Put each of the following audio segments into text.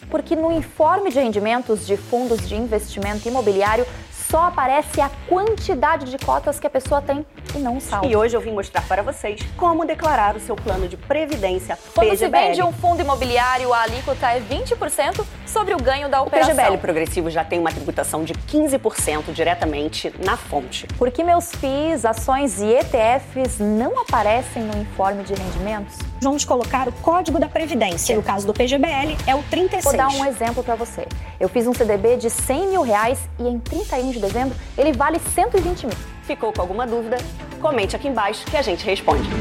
porque no informe de rendimentos de fundos de investimento imobiliário só aparece a quantidade de cotas que a pessoa tem e não o saldo. E hoje eu vim mostrar para vocês como declarar o seu plano de previdência Quando PGBL. se vende um fundo imobiliário, a alíquota é 20% sobre o ganho da O operação. PGBL progressivo já tem uma tributação de 15% diretamente na fonte. Por que meus FIIs, ações e ETFs não aparecem no informe de rendimentos? Vamos colocar o código da Previdência. No caso do PGBL, é o 36. Vou dar um exemplo para você. Eu fiz um CDB de R$100 mil e em 31 de dezembro ele vale 120 mil. Ficou com alguma dúvida? Comente aqui embaixo que a gente responde.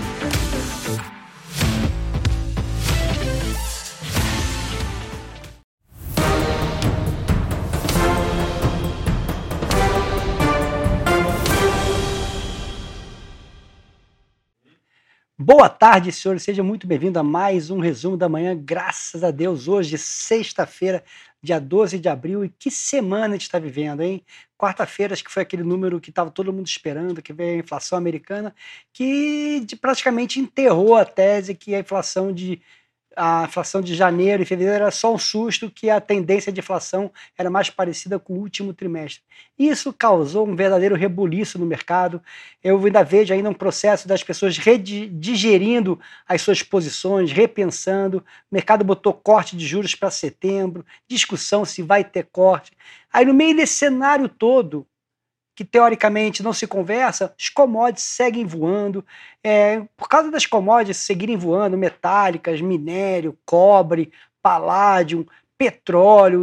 Boa tarde, senhores. Seja muito bem-vindo a mais um resumo da manhã. Graças a Deus, hoje, sexta-feira, dia 12 de abril. E que semana a gente está vivendo, hein? Quarta-feira, acho que foi aquele número que estava todo mundo esperando, que veio a inflação americana, que praticamente enterrou a tese que a inflação de janeiro e fevereiro era só um susto, que a tendência de inflação era mais parecida com o último trimestre. Isso causou um verdadeiro rebuliço no mercado. Eu ainda vejo ainda um processo das pessoas digerindo as suas posições, repensando. O mercado botou corte de juros para setembro, discussão se vai ter corte. Aí no meio desse cenário todo, que teoricamente não se conversa, os commodities seguem voando. Por causa das commodities seguirem voando, metálicas, minério, cobre, paládio, petróleo,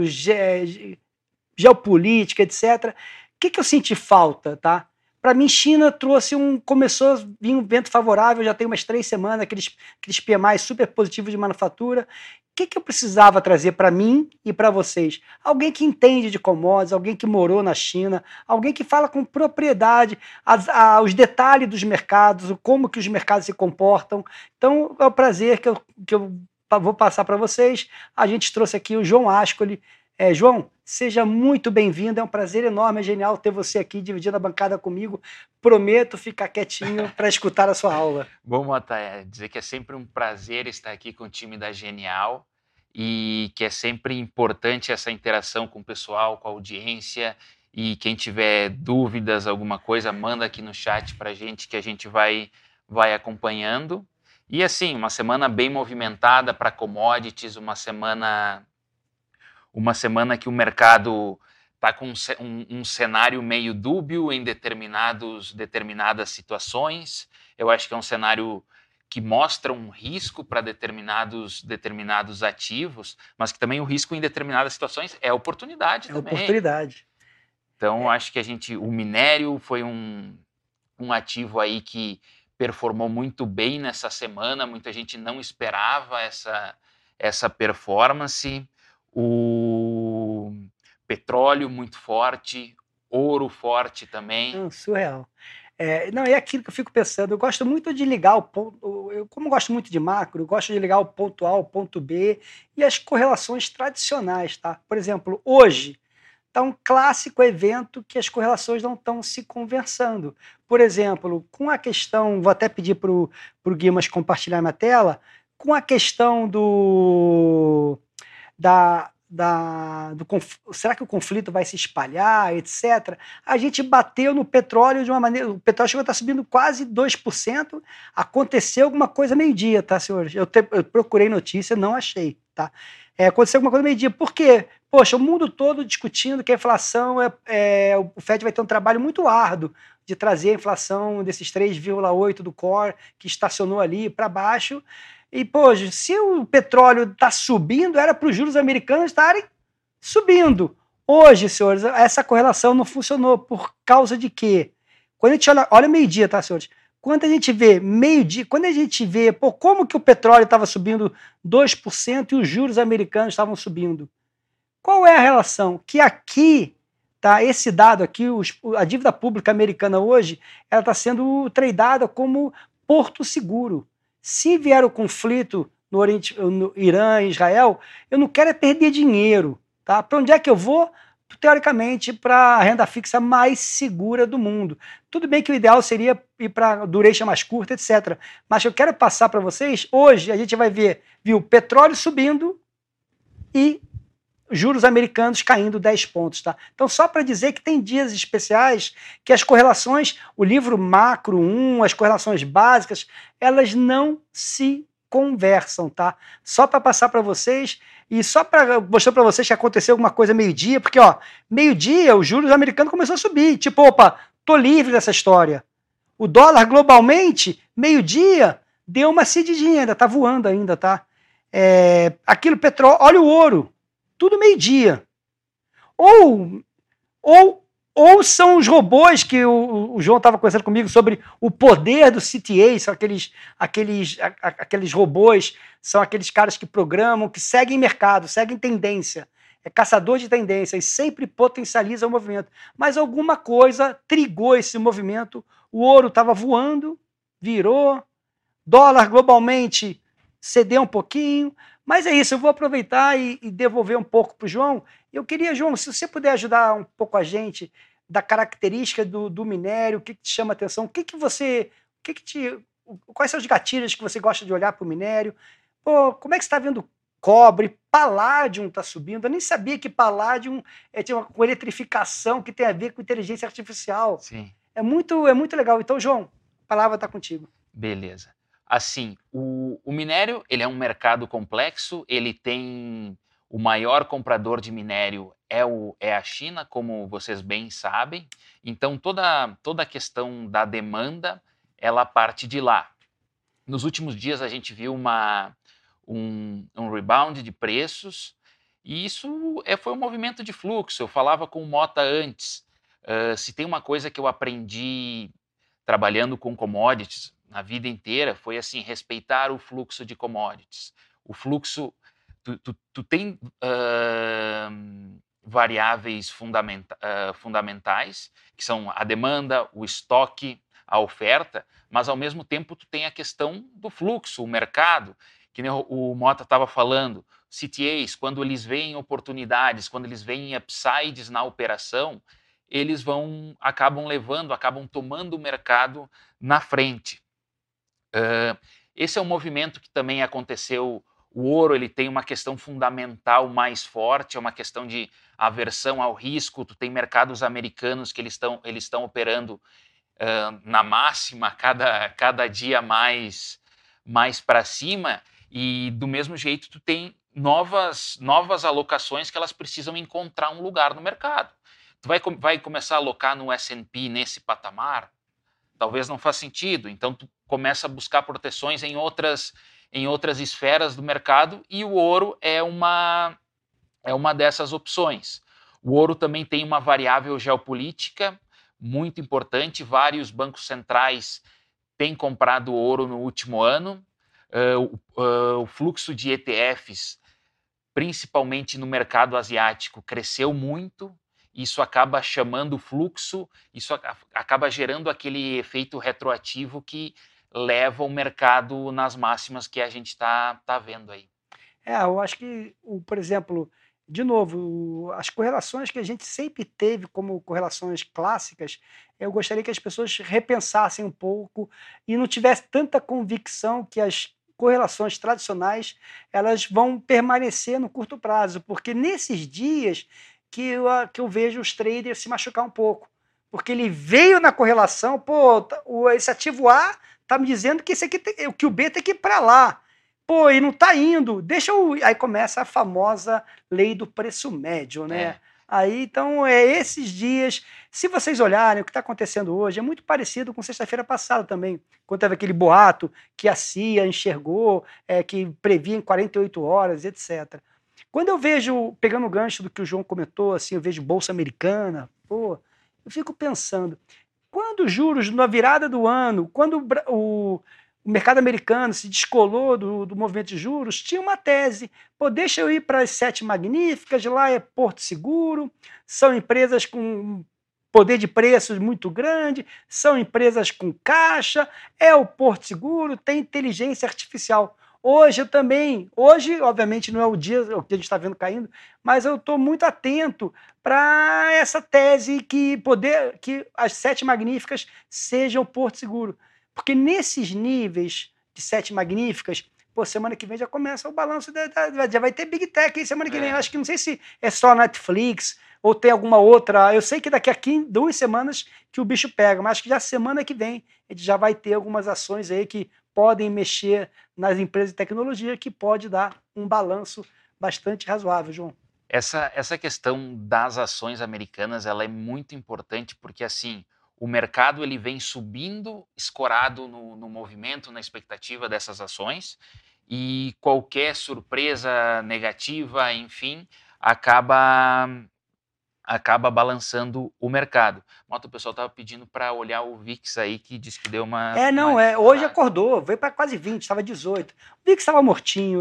geopolítica, etc. O que eu senti falta, tá? Para mim, China começou a vir um vento favorável, já tem umas 3 semanas, aqueles PMI super positivos de manufatura. O que eu precisava trazer para mim e para vocês? Alguém que entende de commodities, alguém que morou na China, alguém que fala com propriedade os detalhes dos mercados, como que os mercados se comportam. Então, é um prazer que eu vou passar para vocês. A gente trouxe aqui o João Ascoli. João, seja muito bem-vindo, é um prazer enorme, é genial ter você aqui dividindo a bancada comigo. Prometo ficar quietinho para escutar a sua aula. Bom, Mota, dizer que é sempre um prazer estar aqui com o time da Genial e que é sempre importante essa interação com o pessoal, com a audiência, e quem tiver dúvidas, alguma coisa, manda aqui no chat para a gente que a gente vai acompanhando. E assim, uma semana bem movimentada para commodities, uma semana que o mercado está com um cenário meio dúbio em determinadas situações. Eu acho que é um cenário que mostra um risco para determinados ativos, mas que também o risco em determinadas situações é oportunidade também. Oportunidade. Então, acho que o minério foi um ativo aí que performou muito bem nessa semana, muita gente não esperava essa performance. O petróleo muito forte, ouro forte também. Surreal. É aquilo que eu fico pensando. Eu gosto muito de ligar o ponto. Como eu gosto muito de macro, eu gosto de ligar o ponto A ao ponto B e as correlações tradicionais, tá? Por exemplo, hoje está um clássico evento que as correlações não estão se conversando. Por exemplo, com a questão, vou até pedir para o Guimas compartilhar minha tela, com a questão será que o conflito vai se espalhar, etc. A gente bateu no petróleo de uma maneira. O petróleo chegou a estar subindo quase 2%. Aconteceu alguma coisa meio-dia, tá, senhores? Eu procurei notícia, não achei, tá? Aconteceu alguma coisa meio-dia. Por quê? Poxa, o mundo todo discutindo que a inflação o FED vai ter um trabalho muito árduo de trazer a inflação desses 3,8 do core que estacionou ali para baixo. E, poxa, se o petróleo está subindo, era para os juros americanos estarem subindo. Hoje, senhores, essa correlação não funcionou. Por causa de quê? Quando a gente olha meio-dia, tá, senhores? Quando a gente vê meio-dia, como que o petróleo estava subindo 2% e os juros americanos estavam subindo? Qual é a relação? Que aqui, tá, esse dado aqui, a dívida pública americana hoje, ela está sendo tradeada como porto seguro. Se vier o conflito no Irã e Israel, eu não quero perder dinheiro. Tá? Para onde é que eu vou? Teoricamente, para a renda fixa mais segura do mundo. Tudo bem que o ideal seria ir para duration mais curta, etc. Mas eu quero passar para vocês, hoje a gente vai ver, viu, petróleo subindo e juros americanos caindo 10 pontos, tá? Então, só para dizer que tem dias especiais que as correlações, o livro Macro 1, as correlações básicas, elas não se conversam, tá? Só para passar para vocês e só para mostrar para vocês que aconteceu alguma coisa meio-dia, porque, ó, meio-dia os juros americanos começaram a subir. Tipo, opa, tô livre dessa história. O dólar globalmente, meio-dia, deu uma cedidinha, ainda tá voando ainda, tá? Aquilo, petróleo, olha o ouro. Tudo meio-dia. Ou são os robôs que o João estava conversando comigo sobre o poder do CTA, são aqueles robôs, são aqueles caras que programam, que seguem mercado, seguem tendência. É caçador de tendência e sempre potencializa o movimento. Mas alguma coisa trigou esse movimento, o ouro estava voando, virou, dólar globalmente cedeu um pouquinho. Mas é isso, eu vou aproveitar e devolver um pouco para o João. Eu queria, João, se você puder ajudar um pouco a gente da característica do minério, o que te chama a atenção, quais são os gatilhos que você gosta de olhar para o minério? Pô, como é que você está vendo cobre? Paládio está subindo. Eu nem sabia que paládio tinha uma eletrificação que tem a ver com inteligência artificial. Sim. É muito legal. Então, João, a palavra está contigo. Beleza. Assim, o minério, ele é um mercado complexo, ele tem o maior comprador de minério é a China, como vocês bem sabem. Então, toda a questão da demanda, ela parte de lá. Nos últimos dias, a gente viu um rebound de preços, e isso foi um movimento de fluxo. Eu falava com o Mota antes. Se tem uma coisa que eu aprendi trabalhando com commodities na vida inteira, foi assim, respeitar o fluxo de commodities. O fluxo, tu tem variáveis fundamentais, que são a demanda, o estoque, a oferta, mas ao mesmo tempo tu tem a questão do fluxo, o mercado, que nem o Mota estava falando, CTAs, quando eles veem oportunidades, quando eles veem upsides na operação, eles acabam tomando o mercado na frente. Esse é um movimento que também aconteceu. O ouro, ele tem uma questão fundamental mais forte, é uma questão de aversão ao risco. Tu tem mercados americanos que eles estão operando na máxima, cada dia mais para cima, e do mesmo jeito tu tem novas alocações que elas precisam encontrar um lugar no mercado. Tu vai começar a alocar no S&P nesse patamar? Talvez não faça sentido, então tu começa a buscar proteções em outras esferas do mercado, e o ouro é uma dessas opções. O ouro também tem uma variável geopolítica muito importante. Vários bancos centrais têm comprado ouro no último ano. O fluxo de ETFs, principalmente no mercado asiático, cresceu muito. Isso acaba chamando o fluxo, isso acaba gerando aquele efeito retroativo que leva o mercado nas máximas que a gente está vendo aí. Eu acho que, por exemplo, de novo, as correlações que a gente sempre teve como correlações clássicas, eu gostaria que as pessoas repensassem um pouco e não tivessem tanta convicção que as correlações tradicionais elas vão permanecer no curto prazo, porque nesses dias que eu vejo os traders se machucar um pouco, porque ele veio na correlação, esse ativo A está me dizendo que que o B tem que ir para lá, e não está indo, aí começa a famosa lei do preço médio, né? Aí, então, esses dias, se vocês olharem o que está acontecendo hoje, é muito parecido com sexta-feira passada também, quando teve aquele boato que a CIA enxergou, que previa em 48 horas, etc. Quando eu vejo, pegando o gancho do que o João comentou, assim, eu vejo Bolsa Americana, eu fico pensando, quando os juros, na virada do ano, quando o mercado americano se descolou do movimento de juros, tinha uma tese, deixa eu ir para as 7 magníficas, lá é Porto Seguro, são empresas com poder de preços muito grande, são empresas com caixa, é o Porto Seguro, tem inteligência artificial. Hoje, obviamente, não é o dia que a gente está vendo caindo, mas eu estou muito atento para essa tese que as 7 magníficas sejam Porto Seguro. Porque nesses níveis de 7 magníficas, pô, semana que vem já começa o balanço, já vai ter Big Tech aí semana que vem. Eu acho que não sei se é só Netflix ou tem alguma outra. Eu sei que daqui a 2 semanas que o bicho pega, mas acho que já semana que vem a gente já vai ter algumas ações aí que podem mexer nas empresas de tecnologia, que pode dar um balanço bastante razoável, João. Essa questão das ações americanas, ela é muito importante porque, assim, o mercado ele vem subindo, escorado no movimento, na expectativa dessas ações, e qualquer surpresa negativa, enfim, acaba balançando o mercado. O pessoal estava pedindo para olhar o VIX aí, que diz que deu uma... Hoje acordou, veio para quase 20, estava 18. O VIX estava mortinho,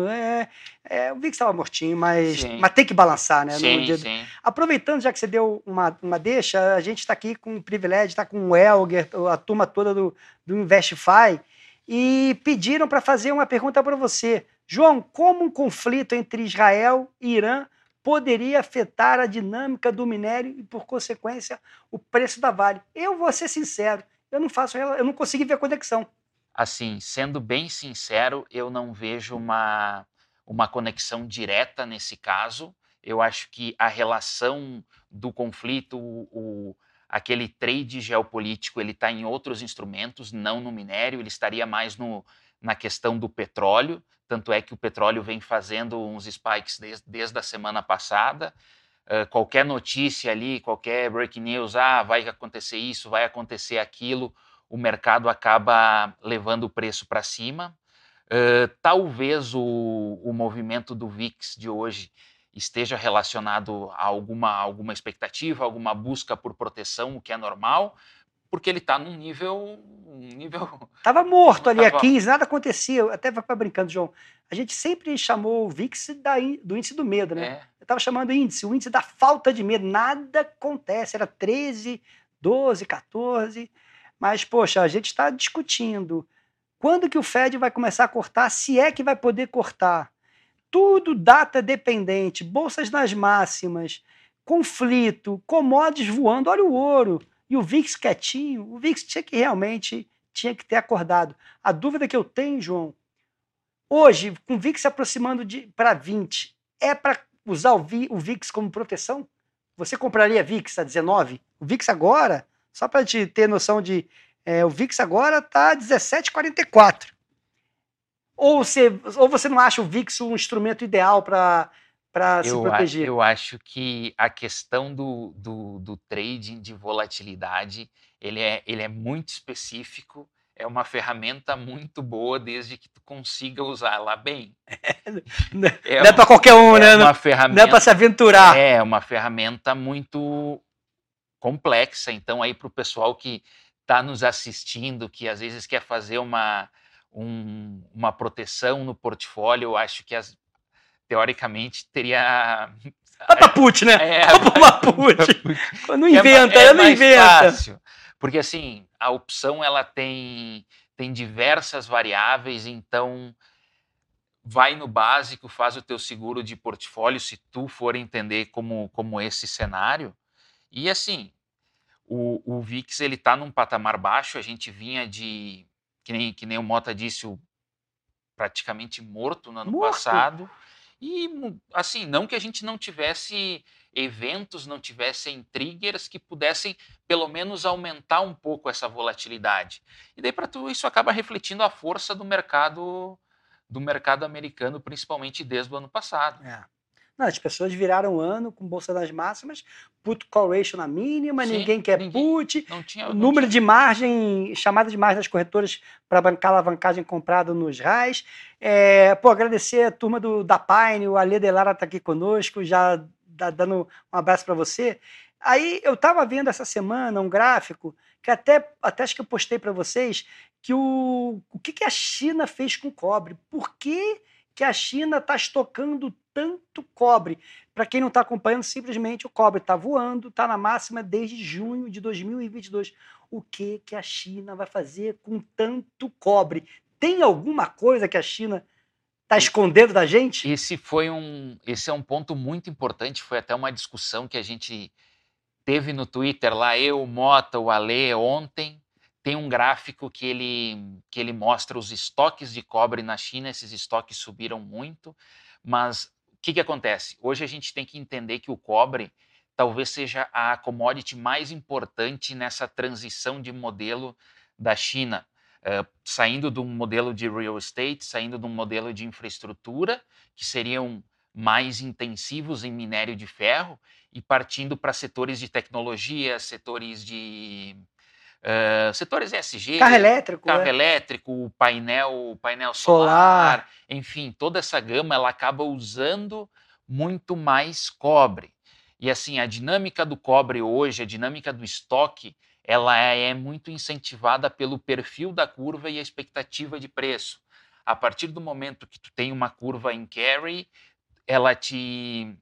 o VIX estava mortinho, mas tem que balançar, né? Sim. Aproveitando, já que você deu uma deixa, a gente está aqui com o privilégio, está com o Elger, a turma toda do Investify, e pediram para fazer uma pergunta para você. João, como um conflito entre Israel e Irã poderia afetar a dinâmica do minério e, por consequência, o preço da Vale? Eu vou ser sincero, eu não consegui ver a conexão. Assim, sendo bem sincero, eu não vejo uma conexão direta nesse caso. Eu acho que a relação do conflito, aquele trade geopolítico, ele está em outros instrumentos, não no minério, ele estaria mais na questão do petróleo. Tanto é que o petróleo vem fazendo uns spikes desde a semana passada. Qualquer notícia ali, qualquer breaking news, vai acontecer isso, vai acontecer aquilo, o mercado acaba levando o preço para cima. Talvez o movimento do VIX de hoje esteja relacionado a alguma expectativa, alguma busca por proteção, o que é normal, porque ele está num nível... Estava morto ali a 15, nada acontecia. Eu até vai brincando, João. A gente sempre chamou o VIX do índice do medo, né? Eu estava chamando o índice da falta de medo. Nada acontece. Era 13, 12, 14. Mas, poxa, a gente está discutindo. Quando que o Fed vai começar a cortar? Se é que vai poder cortar. Tudo data dependente. Bolsas nas máximas. Conflito. Commodities voando. Olha o ouro. E o VIX quietinho, o VIX tinha que ter acordado. A dúvida que eu tenho, João, hoje, com o VIX se aproximando para 20, é para usar o VIX como proteção? Você compraria VIX a 19? O VIX agora, só para te ter noção o VIX agora está 17,44. Ou você não acha o VIX um instrumento ideal para se proteger? Eu acho que a questão do trading de volatilidade, ele é muito específico, é uma ferramenta muito boa desde que tu consiga usá-la bem. Não é para qualquer um, né? Não é para se aventurar. É uma ferramenta muito complexa, então aí para o pessoal que está nos assistindo, que às vezes quer fazer uma proteção no portfólio, eu acho que teoricamente teria... Vai pra put, né? Vai pra put. Não inventa, ela não inventa. Fácil. Porque assim, a opção ela tem diversas variáveis, então vai no básico, faz o teu seguro de portfólio, se tu for entender como esse cenário. E assim, o VIX ele tá num patamar baixo, a gente vinha de, que nem o Mota disse, praticamente morto no ano passado. E, assim, não que a gente não tivesse eventos, não tivessem triggers que pudessem, pelo menos, aumentar um pouco essa volatilidade. E daí, para tudo isso, acaba refletindo a força do mercado americano, principalmente desde o ano passado. Não, as pessoas viraram o ano com bolsa nas máximas, put call ratio na mínima, ninguém quer put, número de margem, chamada de margem das corretoras para bancar a alavancagem comprada nos RAIs. Agradecer a turma da Pine, o Ale Delara está aqui conosco, já dando um abraço para você. Aí eu estava vendo essa semana um gráfico que até acho que eu postei para vocês, que o que a China fez com o cobre. Por que a China está estocando tanto cobre? Para quem não está acompanhando, simplesmente o cobre está voando, está na máxima desde junho de 2022. O que a China vai fazer com tanto cobre? Tem alguma coisa que a China está escondendo da gente? Esse é um ponto muito importante, foi até uma discussão que a gente teve no Twitter lá, eu, o Mota, o Ale, ontem. tem um gráfico que ele mostra os estoques de cobre na China. Esses estoques subiram muito, mas o que acontece? Hoje a gente tem que entender que o cobre talvez seja a commodity mais importante nessa transição de modelo da China, saindo de um modelo de real estate, saindo de um modelo de infraestrutura, que seriam mais intensivos em minério de ferro, e partindo para setores de tecnologia, setores ESG, carro elétrico, painel solar, enfim, toda essa gama ela acaba usando muito mais cobre. E assim, a dinâmica do cobre hoje, a dinâmica do estoque, ela é muito incentivada pelo perfil da curva e a expectativa de preço. A partir do momento que tu tem uma curva em carry, ela te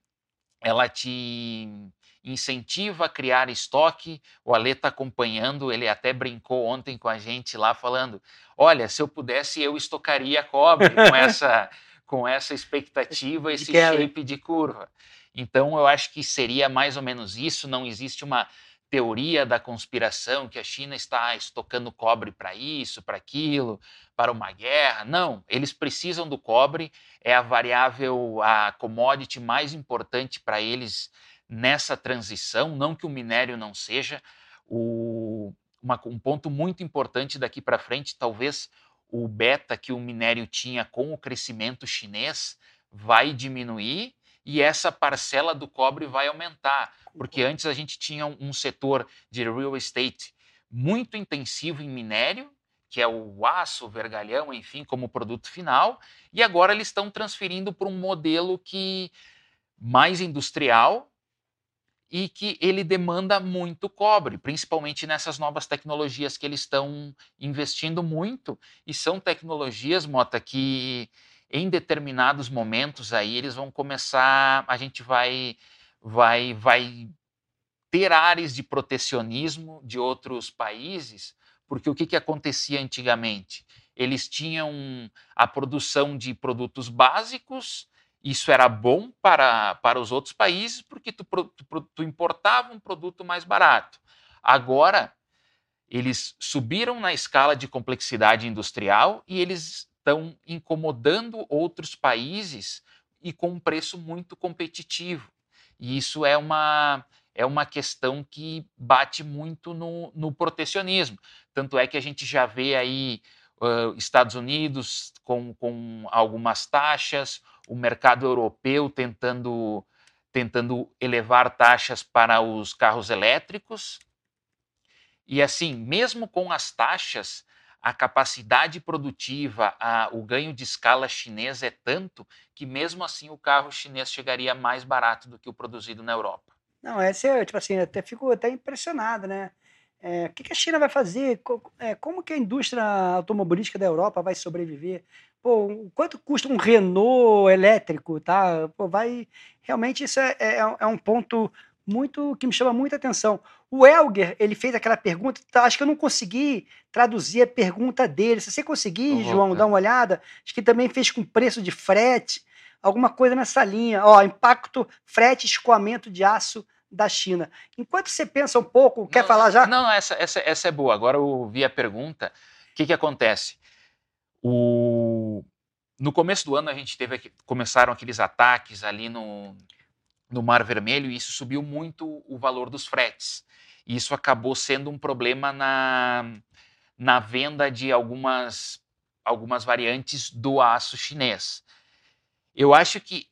incentiva a criar estoque. O Ale está acompanhando, ele até brincou ontem com a gente lá falando, olha, se eu pudesse eu estocaria cobre com essa expectativa, esse shape de curva. Então eu acho que seria mais ou menos isso. Não existe uma teoria da conspiração que a China está estocando cobre para isso, para aquilo, para uma guerra. Não, eles precisam do cobre, é a variável, a commodity mais importante para eles nessa transição. Não que o minério não seja. Um ponto muito importante daqui para frente, talvez o beta que o minério tinha com o crescimento chinês vai diminuir e essa parcela do cobre vai aumentar, porque antes a gente tinha um setor de real estate muito intensivo em minério, que é o aço, o vergalhão, enfim, como produto final, e agora eles estão transferindo para um modelo mais industrial e que ele demanda muito cobre, principalmente nessas novas tecnologias que eles estão investindo muito, e são tecnologias, Mota, que em determinados momentos aí eles vão começar, a gente vai ter áreas de protecionismo de outros países, porque o que acontecia antigamente? Eles tinham a produção de produtos básicos, isso era bom para os outros países, porque tu importava um produto mais barato. Agora, eles subiram na escala de complexidade industrial e eles estão incomodando outros países e com um preço muito competitivo. E isso é uma questão que bate muito no protecionismo. Tanto é que a gente já vê aí Estados Unidos com algumas taxas, o mercado europeu tentando elevar taxas para os carros elétricos. E assim, mesmo com as taxas, a capacidade produtiva, o ganho de escala chinês é tanto que mesmo assim o carro chinês chegaria mais barato do que o produzido na Europa. Não, tipo assim, até fico até impressionado, né? O que a China vai fazer? Como que a indústria automobilística da Europa vai sobreviver? Pô, quanto custa um Renault elétrico, tá? Pô, realmente isso é um ponto muito que me chama muita atenção. O Elger, ele fez aquela pergunta, acho que eu não consegui traduzir a pergunta dele. Se você conseguir, João, dar uma olhada, acho que também fez com preço de frete, alguma coisa nessa linha. Ó, impacto, frete, escoamento de aço da China. Enquanto você pensa um pouco, quer falar já? Não, essa é boa. Agora eu vi a pergunta. O que acontece? No começo do ano a gente começaram aqueles ataques ali no Mar Vermelho e isso subiu muito o valor dos fretes. E isso acabou sendo um problema na venda de algumas variantes do aço chinês. Eu acho que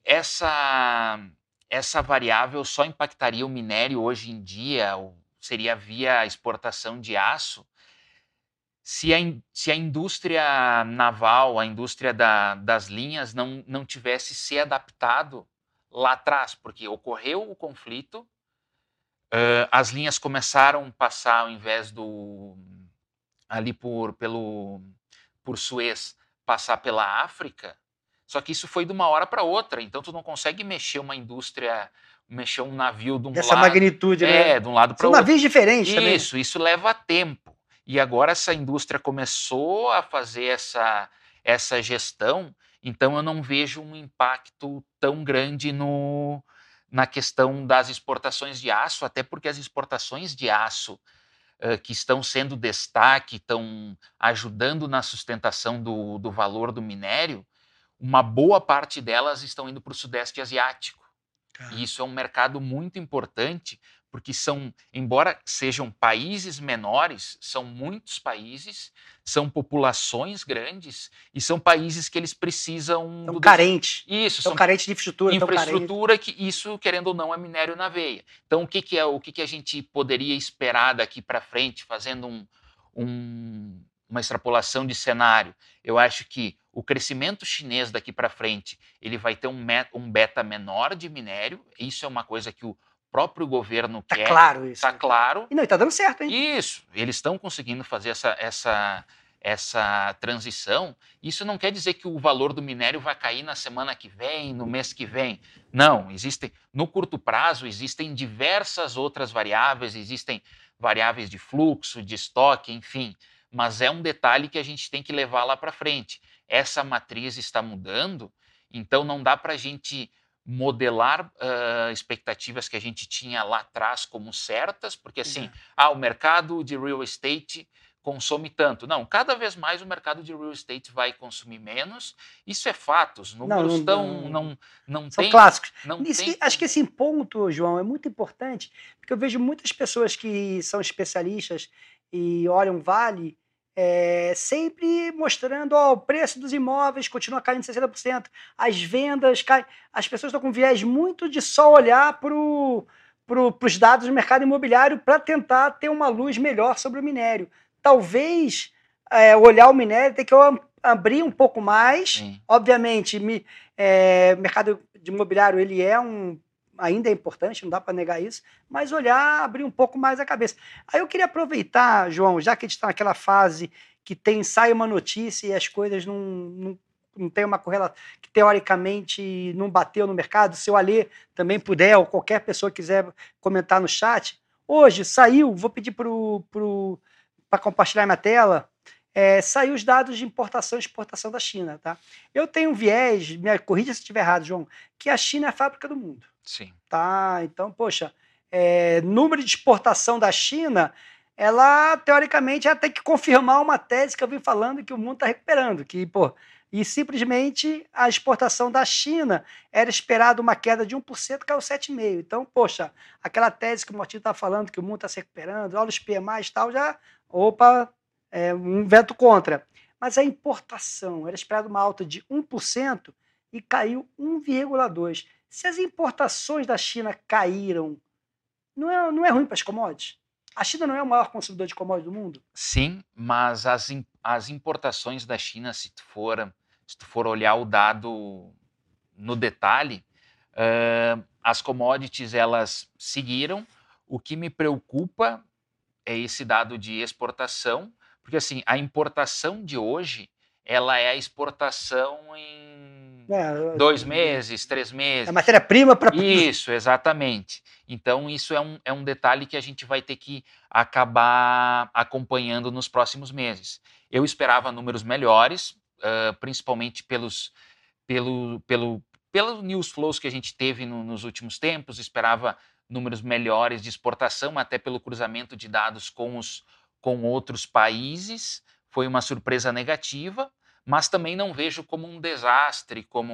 essa variável só impactaria o minério hoje em dia, ou seria via exportação de aço, se a indústria naval, a indústria das linhas não tivesse se adaptado lá atrás, porque ocorreu o conflito, as linhas começaram a passar, ao invés ali por Suez, passar pela África, só que isso foi de uma hora para outra, então tu não consegue mexer uma indústria, mexer um navio de um dessa magnitude, né? De um lado para o outro. São navios diferentes também. Isso leva tempo. E agora essa indústria começou a fazer essa gestão, então eu não vejo um impacto tão grande na questão das exportações de aço, até porque as exportações de aço que estão sendo destaque, estão ajudando na sustentação do valor do minério, uma boa parte delas estão indo para o Sudeste Asiático. E isso é um mercado muito importante, porque embora sejam países menores, são muitos países, são populações grandes e são países que eles precisam... São carentes. Isso, são carentes de infraestrutura. Infraestrutura, que isso, querendo ou não, é minério na veia. Então, o que a gente poderia esperar daqui para frente, fazendo uma extrapolação de cenário? Eu acho que o crescimento chinês daqui para frente, ele vai ter um beta menor de minério. Isso é uma coisa que o próprio governo quer. Tá claro isso. Tá claro. E tá dando certo, hein? Isso. Eles estão conseguindo fazer essa transição. Isso não quer dizer que o valor do minério vai cair na semana que vem, no mês que vem. Não. No curto prazo, existem diversas outras variáveis, existem variáveis de fluxo, de estoque, enfim. Mas é um detalhe que a gente tem que levar lá para frente. Essa matriz está mudando, então não dá para a gente modelar expectativas que a gente tinha lá atrás como certas, porque assim, o mercado de real estate consome tanto. Não, cada vez mais o mercado de real estate vai consumir menos. Isso é fato, os números são clássicos. Tem... Acho que esse ponto, João, é muito importante, porque eu vejo muitas pessoas que são especialistas e olham Vale sempre mostrando o preço dos imóveis continua caindo 60%, as vendas caem. As pessoas estão com viés muito de só olhar para os dados do mercado imobiliário para tentar ter uma luz melhor sobre o minério. Talvez olhar o minério tem que abrir um pouco mais. Sim. Obviamente, mercado de imobiliário ele ainda é importante, não dá para negar isso, mas abrir um pouco mais a cabeça. Aí eu queria aproveitar, João, já que a gente está naquela fase que sai uma notícia e as coisas não tem uma correlação, que teoricamente não bateu no mercado, se o Alê também puder, ou qualquer pessoa quiser comentar no chat, hoje saiu, vou pedir para compartilhar minha tela, saiu os dados de importação e exportação da China. Tá? Eu tenho um viés, me corrija se estiver errado, João, que a China é a fábrica do mundo. Sim. Tá? Então, poxa, número de exportação da China, ela, teoricamente, ela tem que confirmar uma tese que eu vim falando que o mundo está recuperando. E simplesmente a exportação da China era esperada uma queda de 1%, caiu 7,5%. Então, poxa, aquela tese que o Martinho está falando que o mundo está se recuperando, olha os PMIs e tal, um vento contra. Mas a importação era esperada uma alta de 1% e caiu 1,2%. Se as importações da China caíram, não é ruim para as commodities? A China não é o maior consumidor de commodities do mundo? Sim, mas as importações da China, se tu for olhar o dado no detalhe, as commodities elas seguiram. O que me preocupa é esse dado de exportação, porque assim, a importação de hoje, ela é a exportação em 2 meses, 3 meses. É matéria-prima para... Isso, exatamente. Então, isso é um detalhe que a gente vai ter que acabar acompanhando nos próximos meses. Eu esperava números melhores, principalmente pelos news flows que a gente teve nos últimos tempos, esperava números melhores de exportação, até pelo cruzamento de dados com outros países. Foi uma surpresa negativa, mas também não vejo como um desastre, como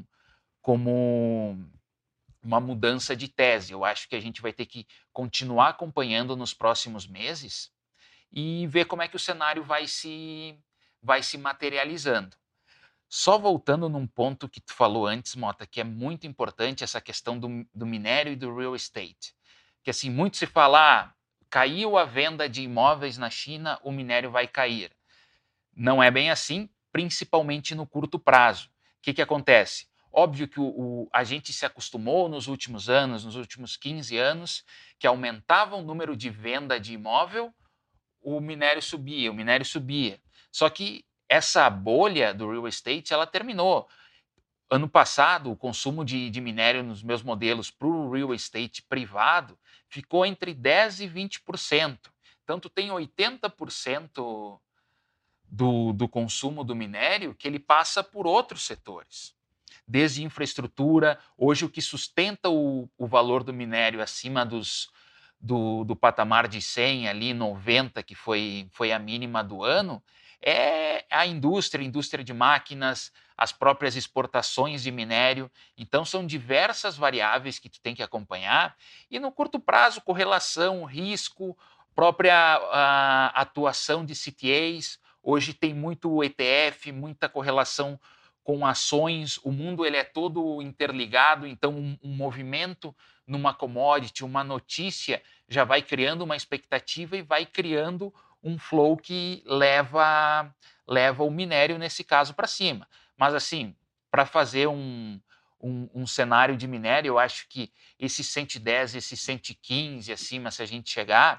uma mudança de tese. Eu acho que a gente vai ter que continuar acompanhando nos próximos meses e ver como é que o cenário vai se materializando. Só voltando num ponto que tu falou antes, Mota, que é muito importante, essa questão do minério e do real estate. Que assim, muito se fala, caiu a venda de imóveis na China, o minério vai cair. Não é bem assim, principalmente no curto prazo. O que acontece? Óbvio que a gente se acostumou nos últimos anos, nos últimos 15 anos, que aumentava o número de venda de imóvel, o minério subia. Só que essa bolha do real estate, ela terminou. Ano passado, o consumo de minério nos meus modelos para o real estate privado ficou entre 10% e 20%. Então, tu tem 80% do consumo do minério que ele passa por outros setores. Desde infraestrutura, hoje o que sustenta o valor do minério acima dos do patamar de 100 ali, 90, que foi a mínima do ano, é a indústria de máquinas, as próprias exportações de minério. Então, são diversas variáveis que tu tem que acompanhar. E no curto prazo, correlação, risco, própria atuação de CTAs. Hoje tem muito ETF, muita correlação com ações. O mundo ele é todo interligado, então um movimento numa commodity, uma notícia, já vai criando uma expectativa e vai criando um flow que leva o minério, nesse caso, para cima. Mas, assim, para fazer um cenário de minério, eu acho que esses 110, esses 115 acima, se a gente chegar,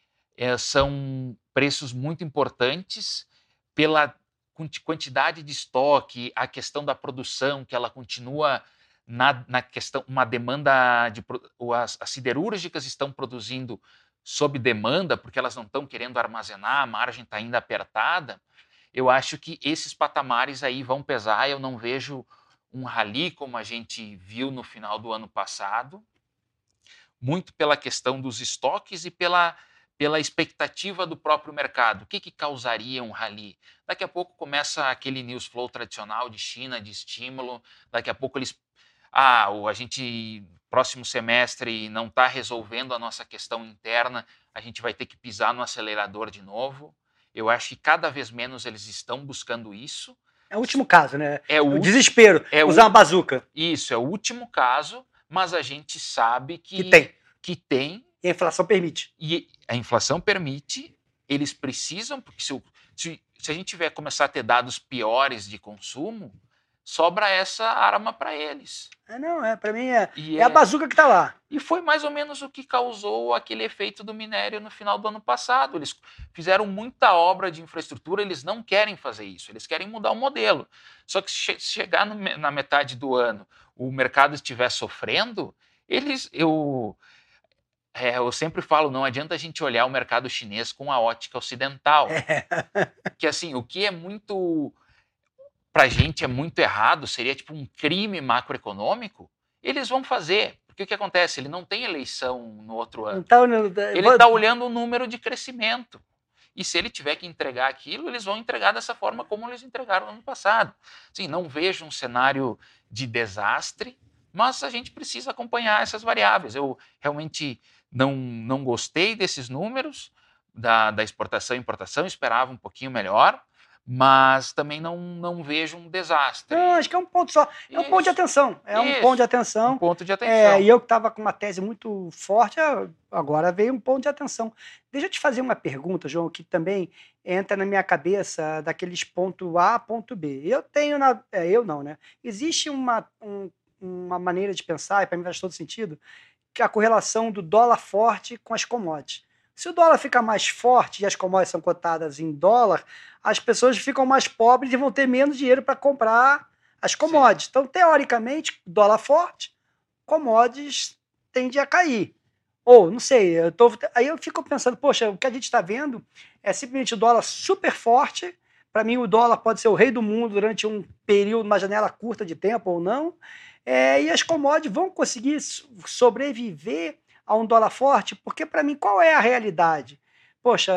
são preços muito importantes pela quantidade de estoque, a questão da produção, que ela continua na questão, uma demanda, as siderúrgicas estão produzindo sob demanda, porque elas não estão querendo armazenar, a margem está ainda apertada. Eu acho que esses patamares aí vão pesar. Eu não vejo um rally como a gente viu no final do ano passado, muito pela questão dos estoques e pela expectativa do próprio mercado. O que causaria um rally? Daqui a pouco começa aquele news flow tradicional de China, de estímulo. Daqui a pouco eles... a gente, próximo semestre, não está resolvendo a nossa questão interna, a gente vai ter que pisar no acelerador de novo. Eu acho que cada vez menos eles estão buscando isso. É o último caso, né? É o desespero, usar uma bazuca. Isso, é o último caso, mas a gente sabe que tem. E a inflação permite. E a inflação permite, eles precisam, porque se a gente começar a ter dados piores de consumo, sobra essa arma para eles. Para mim é a bazuca que está lá. E foi mais ou menos o que causou aquele efeito do minério no final do ano passado. Eles fizeram muita obra de infraestrutura, eles não querem fazer isso, eles querem mudar o modelo. Só que se chegar na metade do ano, o mercado estiver sofrendo, eu sempre falo, não adianta a gente olhar o mercado chinês com a ótica ocidental. Que assim, o que é muito... para a gente é muito errado, seria tipo um crime macroeconômico, eles vão fazer. Porque o que acontece? Ele não tem eleição no outro ano. Ele está olhando o número de crescimento. E se ele tiver que entregar aquilo, eles vão entregar dessa forma como eles entregaram no ano passado. Assim, não vejo um cenário de desastre, mas a gente precisa acompanhar essas variáveis. Eu realmente não gostei desses números da exportação e importação, esperava um pouquinho melhor, mas também não vejo um desastre. Não, acho que é um ponto só. É um ponto de atenção. Um ponto de atenção. Um ponto de atenção. E eu que estava com uma tese muito forte, agora veio um ponto de atenção. Deixa eu te fazer uma pergunta, João, que também entra na minha cabeça daqueles ponto A, ponto B. Eu tenho... eu não, né? Existe uma maneira de pensar, e para mim faz todo sentido, que é a correlação do dólar forte com as commodities. Se o dólar fica mais forte e as commodities são cotadas em dólar, as pessoas ficam mais pobres e vão ter menos dinheiro para comprar as commodities. Sim. Então, teoricamente, dólar forte, commodities tende a cair. Ou, não sei, aí eu fico pensando, poxa, o que a gente está vendo é simplesmente o dólar super forte. Para mim, o dólar pode ser o rei do mundo durante um período, uma janela curta de tempo ou não. E as commodities vão conseguir sobreviver a um dólar forte, porque para mim qual é a realidade? Poxa,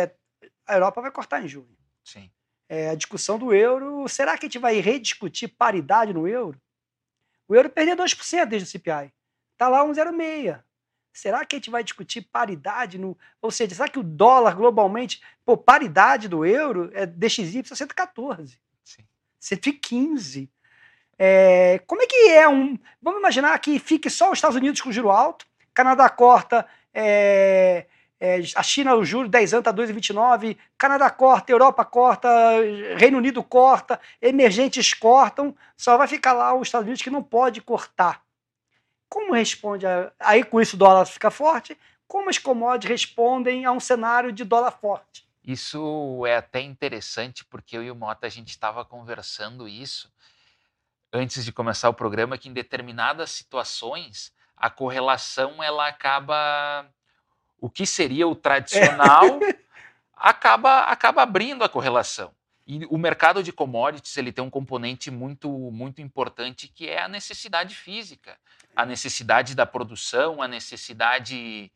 a Europa vai cortar em junho. Sim. A discussão do euro, será que a gente vai rediscutir paridade no euro? O euro perdeu 2% desde o CPI. Está lá 1,06%. Será que a gente vai discutir paridade no... Ou seja, será que o dólar globalmente... paridade do euro é DXY 114. Sim. 115. Como é que é Vamos imaginar que fique só os Estados Unidos com juro alto, Canadá corta, a China, o juro 10 anos está 2,29, Canadá corta, Europa corta, Reino Unido corta, emergentes cortam, só vai ficar lá os Estados Unidos que não pode cortar. Como responde aí com isso o dólar fica forte? Como as commodities respondem a um cenário de dólar forte? Isso é até interessante, porque eu e o Mota, a gente estava conversando isso antes de começar o programa, que em determinadas situações a correlação ela acaba... O que seria o tradicional acaba abrindo a correlação. E o mercado de commodities ele tem um componente muito, muito importante, que é a necessidade física, a necessidade da produção, a necessidade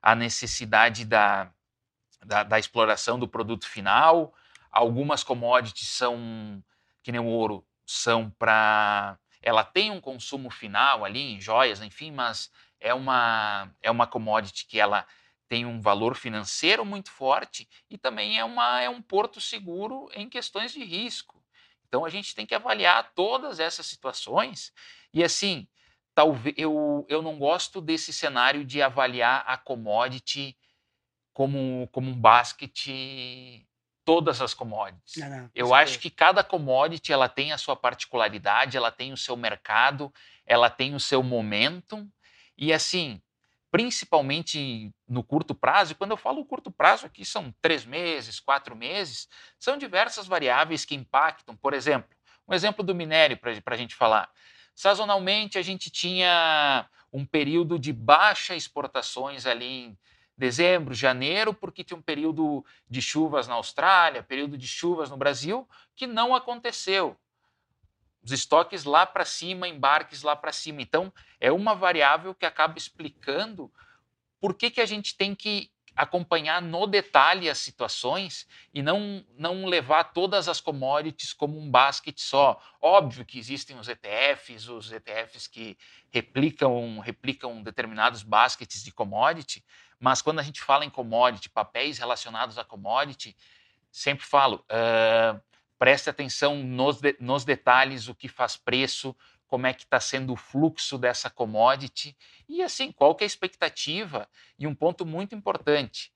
a necessidade da exploração do produto final. Algumas commodities são, que nem o ouro, são para... Ela tem um consumo final ali em joias, enfim, mas é uma commodity que ela tem um valor financeiro muito forte e também é um porto seguro em questões de risco. Então a gente tem que avaliar todas essas situações e assim, talvez eu não gosto desse cenário de avaliar a commodity como um basket, todas as commodities. Eu acho que cada commodity ela tem a sua particularidade, ela tem o seu mercado, ela tem o seu momentum e assim, principalmente no curto prazo, e quando eu falo curto prazo aqui são 3 meses, 4 meses, são diversas variáveis que impactam. Por exemplo, um exemplo do minério para a gente falar. Sazonalmente a gente tinha um período de baixa exportações ali em dezembro, janeiro, porque tinha um período de chuvas na Austrália, período de chuvas no Brasil, que não aconteceu. Os estoques lá para cima, embarques lá para cima. Então, é uma variável que acaba explicando por que a gente tem que acompanhar no detalhe as situações e não levar todas as commodities como um basket só. Óbvio que existem os ETFs que replicam determinados baskets de commodity, mas quando a gente fala em commodity, papéis relacionados a commodity, sempre falo, preste atenção nos detalhes, o que faz preço, como é que está sendo o fluxo dessa commodity e assim, qual que é a expectativa. E um ponto muito importante,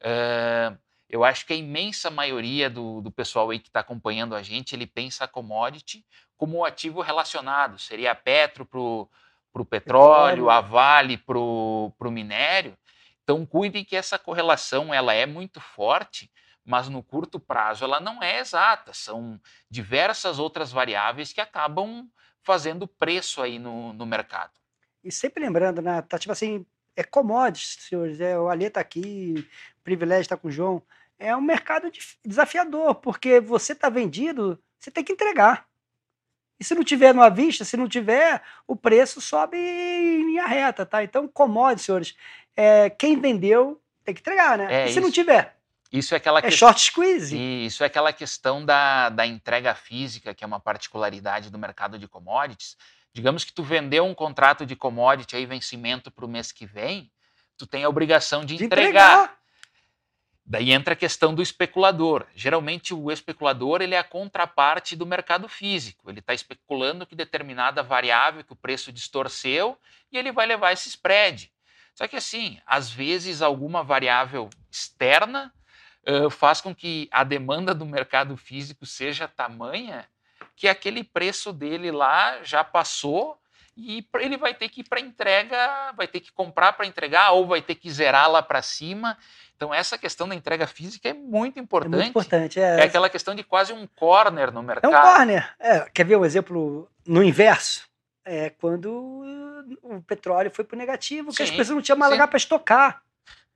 eu acho que a imensa maioria do pessoal aí que está acompanhando a gente, ele pensa a commodity como um ativo relacionado, seria a Petro para o petróleo, a Vale para o minério. Então cuidem que essa correlação ela é muito forte, mas no curto prazo ela não é exata, são diversas outras variáveis que acabam fazendo preço aí no mercado. E sempre lembrando, né, tá tipo assim, é commodities, senhores, o Alê tá aqui, privilégio estar com o João, é um mercado desafiador, porque você tá vendido, você tem que entregar. E se não tiver no à vista, se não tiver, o preço sobe em linha reta, tá? Então, commodities, senhores, quem vendeu tem que entregar, né? E se não tiver? Isso é aquela short squeeze. Isso é aquela questão da entrega física, que é uma particularidade do mercado de commodities. Digamos que tu vendeu um contrato de commodity aí, vencimento para o mês que vem, tu tem a obrigação de entregar. Daí entra a questão do especulador. Geralmente o especulador ele é a contraparte do mercado físico. Ele está especulando que determinada variável, que o preço distorceu, e ele vai levar esse spread. Só que assim, às vezes alguma variável externa faz com que a demanda do mercado físico seja tamanha que aquele preço dele lá já passou e ele vai ter que ir para entrega, vai ter que comprar para entregar ou vai ter que zerar lá para cima. Então essa questão da entrega física é muito importante. É muito importante. É aquela questão de quase um corner no mercado. É um corner. Quer ver um exemplo no inverso? Quando o petróleo foi para o negativo, que as pessoas não tinham mais lugar para estocar.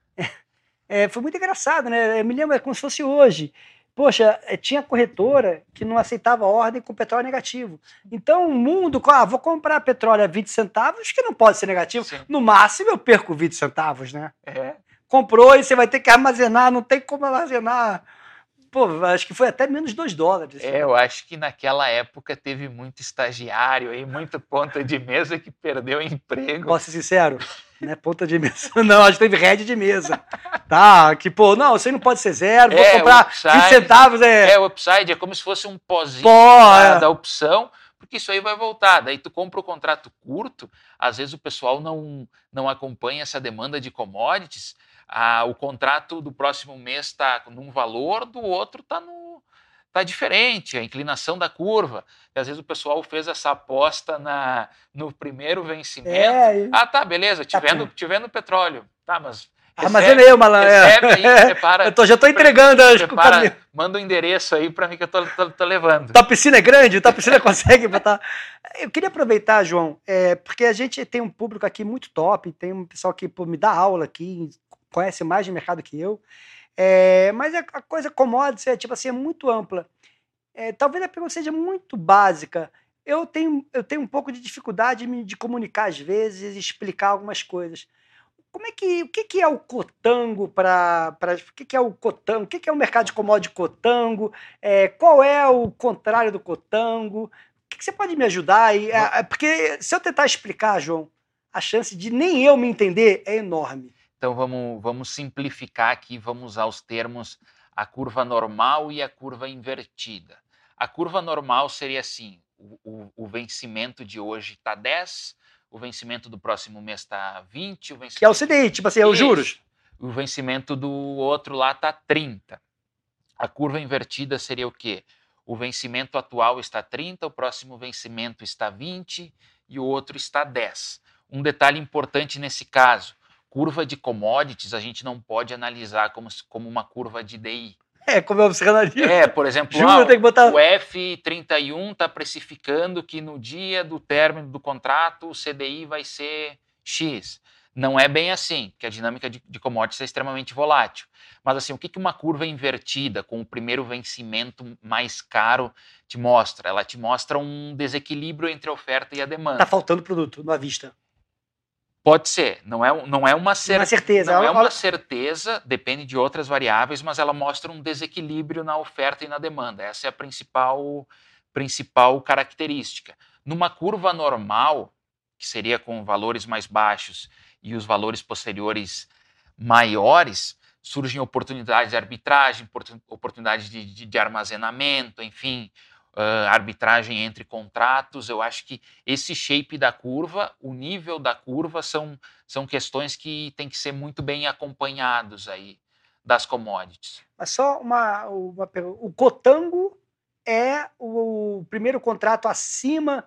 Foi muito engraçado, né? Eu me lembro, como se fosse hoje. Poxa, tinha corretora que não aceitava ordem com petróleo negativo. Então, o mundo, vou comprar petróleo a 20 centavos, que não pode ser negativo. Sim. No máximo, eu perco 20 centavos, né? Comprou e você vai ter que armazenar, não tem como armazenar. Pô, acho que foi até menos $2. Eu acho que naquela época teve muito estagiário aí, muito ponta de mesa que perdeu emprego. Posso ser sincero? Não é ponta de mesa, não, acho que teve head de mesa. Tá, que pô, não, você não pode ser zero, vou comprar upside, 20 centavos. O upside é como se fosse um pozinho da opção, porque isso aí vai voltar. Daí tu compra o contrato curto, às vezes o pessoal não acompanha essa demanda de commodities. O contrato do próximo mês está num valor, do outro está diferente, a inclinação da curva. E às vezes o pessoal fez essa aposta no primeiro vencimento. Tá, beleza, te vendo petróleo. Tá, mas armazena eu, malandro. Recebe aí, prepara. Já estou entregando. Manda o endereço aí para mim que eu tô levando. Tua piscina é grande? Tua piscina consegue botar... Eu queria aproveitar, João, porque a gente tem um público aqui muito top, tem um pessoal que me dá aula aqui, conhece mais de mercado que eu, mas a coisa commodities tipo assim, é muito ampla. Talvez a pergunta seja muito básica. Eu tenho um pouco de dificuldade de comunicar às vezes e explicar algumas coisas. o que é o cotango o que é o cotango? O que é o mercado de commodity cotango? Qual é o contrário do cotango? O que você pode me ajudar aí? Porque se eu tentar explicar, João, a chance de nem eu me entender é enorme. Então vamos simplificar aqui, vamos usar os termos a curva normal e a curva invertida. A curva normal seria assim, o vencimento de hoje está 10, o vencimento do próximo mês está 20, o vencimento... Que é o CDI, tipo assim, é os juros. O vencimento do outro lá está 30. A curva invertida seria o quê? O vencimento atual está 30, o próximo vencimento está 20 e o outro está 10. Um detalhe importante nesse caso, curva de commodities a gente não pode analisar como uma curva de DI. Como eu psicanalista. Por exemplo, tem que botar... o F31 está precificando que no dia do término do contrato o CDI vai ser X. Não é bem assim, porque a dinâmica de commodities é extremamente volátil. Mas assim, o que uma curva invertida com o primeiro vencimento mais caro te mostra? Ela te mostra um desequilíbrio entre a oferta e a demanda. Está faltando produto à vista. Pode ser, não é uma certeza. Não é uma certeza, depende de outras variáveis, mas ela mostra um desequilíbrio na oferta e na demanda. Essa é a principal característica. Numa curva normal, que seria com valores mais baixos e os valores posteriores maiores, surgem oportunidades de arbitragem, oportunidades de armazenamento, enfim, arbitragem entre contratos. Eu acho que esse shape da curva, o nível da curva são questões que têm que ser muito bem acompanhados aí das commodities. Mas só uma pergunta. O cotango é o primeiro contrato acima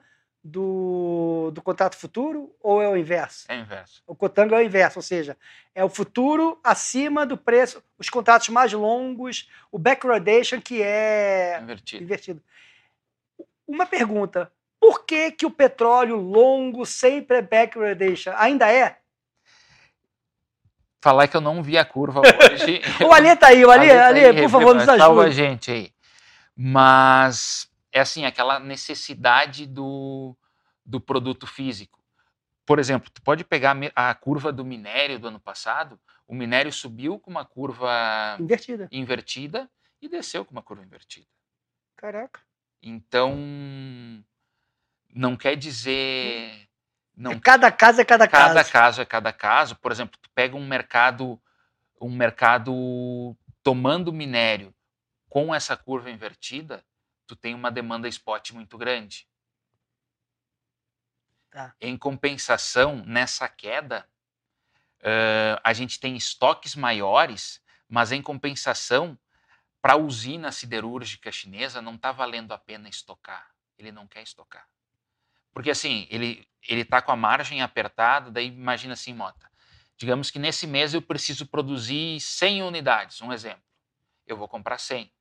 do contrato futuro ou é o inverso? É o inverso. O cotango é o inverso, ou seja, é o futuro acima do preço, os contratos mais longos, o backwardation que é invertido. Uma pergunta, por que o petróleo longo sempre é backwardation? Ainda é? Falar que eu não vi a curva hoje. O Alê tá aí, Alê, por favor, nos ajude. Salva a gente aí. Mas é assim, aquela necessidade do produto físico. Por exemplo, tu pode pegar a curva do minério do ano passado, o minério subiu com uma curva invertida e desceu com uma curva invertida. Caraca. Então, não quer dizer... Cada caso é cada caso. Cada caso é cada caso. Por exemplo, tu pega um mercado tomando minério com essa curva invertida, tu tem uma demanda spot muito grande. Tá. Em compensação, nessa queda, a gente tem estoques maiores, mas em compensação, para a usina siderúrgica chinesa não está valendo a pena estocar. Ele não quer estocar. Porque assim, ele está com a margem apertada, daí imagina assim, Mota, digamos que nesse mês eu preciso produzir 100 unidades, um exemplo. Eu vou comprar 100.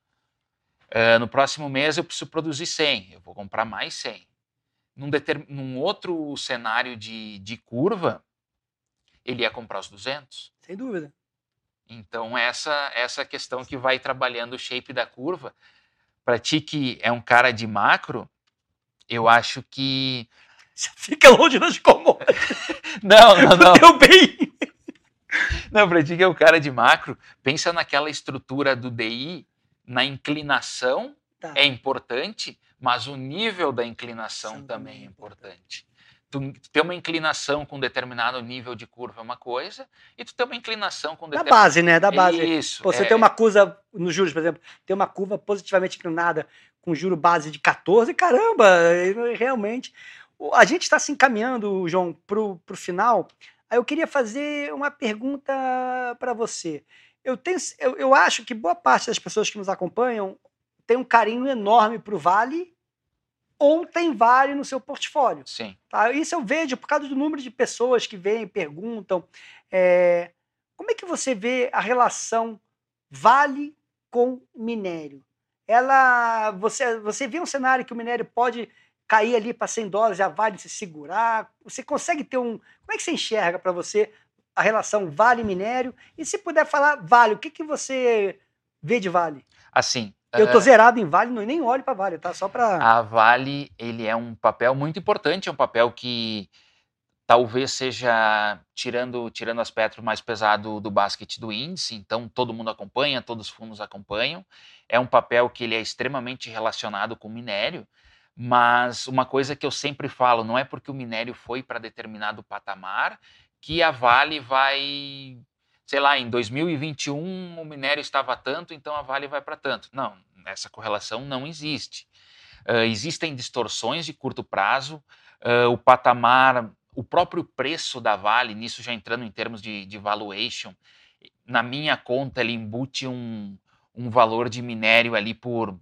No próximo mês eu preciso produzir 100, eu vou comprar mais 100. Num outro cenário de curva, ele ia comprar os 200. Sem dúvida. Então essa questão que vai trabalhando o shape da curva, para ti que é um cara de macro, eu acho que... Você fica longe das commodities. Não. Deu bem. Não, para ti que é um cara de macro, pensa naquela estrutura do DI, na inclinação é importante, mas o nível da inclinação também é importante. Tu ter uma inclinação com determinado nível de curva é uma coisa, e tu ter uma inclinação com determinado... Da base, né? Da base. Isso. Você tem uma curva, nos juros, por exemplo, tem uma curva positivamente inclinada com juro base de 14, caramba, realmente. A gente está se encaminhando, João, para o final. Aí eu queria fazer uma pergunta para você. Eu acho que boa parte das pessoas que nos acompanham tem um carinho enorme para o Vale, ou tem Vale no seu portfólio. Sim. Tá? Isso eu vejo por causa do número de pessoas que vêm, perguntam. Como é que você vê a relação Vale com minério? Você vê um cenário que o minério pode cair ali para $100 e a Vale se segurar? Você consegue ter Como é que você enxerga para você a relação Vale-minério? E se puder falar Vale, o que você vê de Vale? Assim... Eu tô zerado em Vale, nem olho para Vale, tá? Só para... A Vale, ele é um papel muito importante, é um papel que talvez seja tirando o aspecto mais pesado do basquete do índice, então todo mundo acompanha, todos os fundos acompanham. É um papel que ele é extremamente relacionado com o minério, mas uma coisa que eu sempre falo, não é porque o minério foi para determinado patamar que a Vale vai, sei lá, em 2021 o minério estava tanto, então a Vale vai para tanto. Não, essa correlação não existe. Existem distorções de curto prazo, o patamar, o próprio preço da Vale, nisso já entrando em termos de valuation, na minha conta ele embute um valor de minério ali por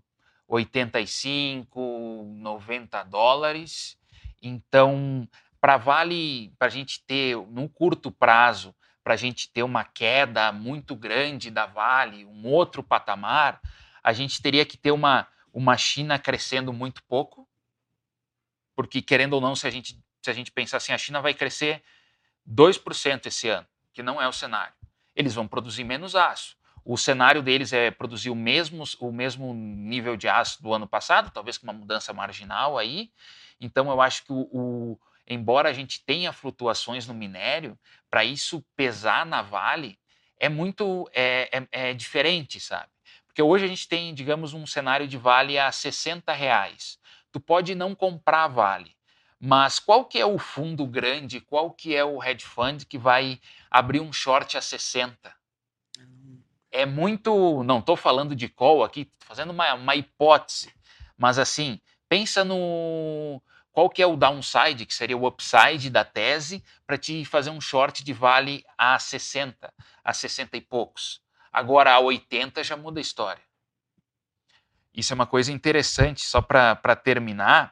85, 90 dólares. Então, para Vale, para a gente ter, no curto prazo, para a gente ter uma queda muito grande da Vale, um outro patamar, a gente teria que ter uma China crescendo muito pouco, porque, querendo ou não, se a gente pensar assim, a China vai crescer 2% esse ano, que não é o cenário. Eles vão produzir menos aço. O cenário deles é produzir o mesmo nível de aço do ano passado, talvez com uma mudança marginal aí. Então, eu acho que embora a gente tenha flutuações no minério, para isso pesar na Vale é muito diferente, sabe? Porque hoje a gente tem, digamos, um cenário de Vale a R$60. Tu pode não comprar Vale, mas qual que é o fundo grande, qual que é o hedge fund que vai abrir um short a 60? É muito, não estou falando de call aqui, estou fazendo uma hipótese, mas assim, pensa no qual que é o downside, que seria o upside da tese, para te fazer um short de Vale a 60, a 60 e poucos. Agora a 80 já muda a história. Isso é uma coisa interessante, só para terminar.